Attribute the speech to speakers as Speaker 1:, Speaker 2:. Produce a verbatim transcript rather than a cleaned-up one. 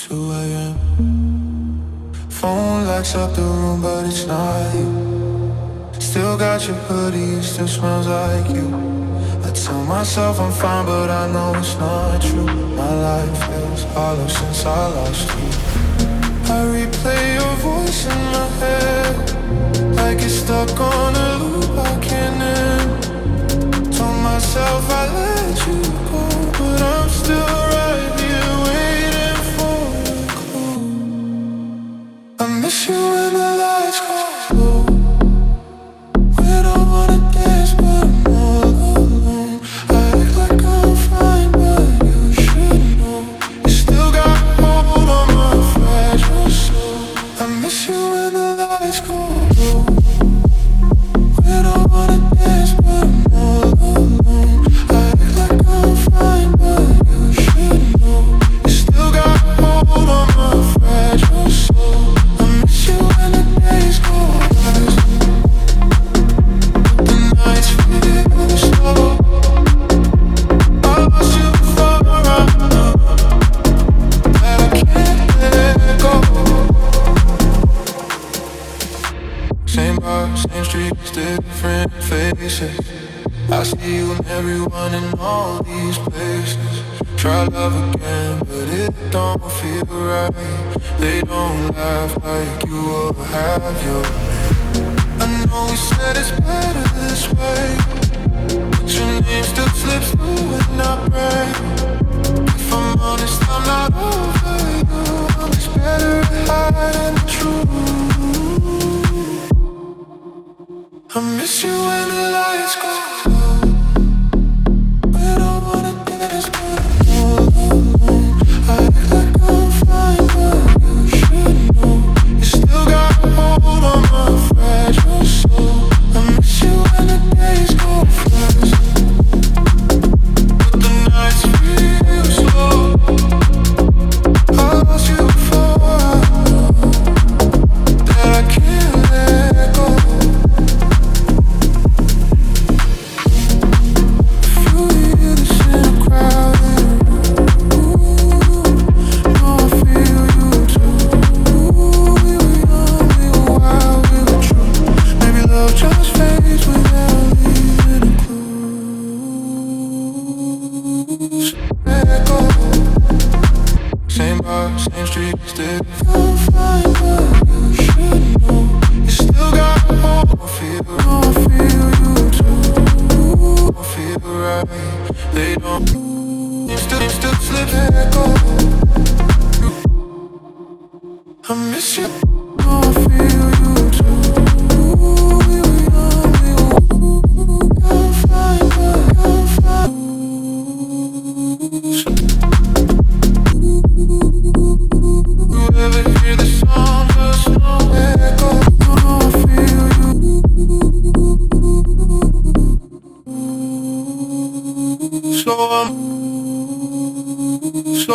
Speaker 1: two a m Phone lights up the room, but it's not you. Still got your hoodie, it still smells like you. I tell myself I'm fine, but I know it's not true. My life feels hollow since I lost you. I replay your voice in my head, like it's stuck on a loop I can't end. Told myself I let you go, but I'm still right here waiting for a clue. I miss you when the lights go low. We don't wanna dance, but I'm all alone. I act like I'm fine, but you should know. You still got hold on my fragile soul. I miss you when the lights go low. We don't wanna dance, but I'm all alone. I act like I'm fine, but you should know. You still got hold on my fragile soul. I miss you when the days go past, the nights feel slow. I lost you before I know that I can't let go. Same bar, same streets, different faces. I see you in everyone in all these places. Try love again, but it don't feel right. They don't laugh like you will have your man. I know we said it's better this way, but your name still slips through when I pray. If I'm honest, I'm not over you. I'm just better at hiding the truth. I miss you when the lights go low. We don't wanna dance, but I'm all alone. I act like I'm fine, but you should know. You still got hold on my fragile soul. I miss you when the days go fast, but the nights feel slow. I lost you before I know that I can't let go. Same bar, same streets, different. I'm fine, but you should know. You still got hope, I feel, I feel you too. I feel right, they don't. You still, you still slip, let go. I miss you.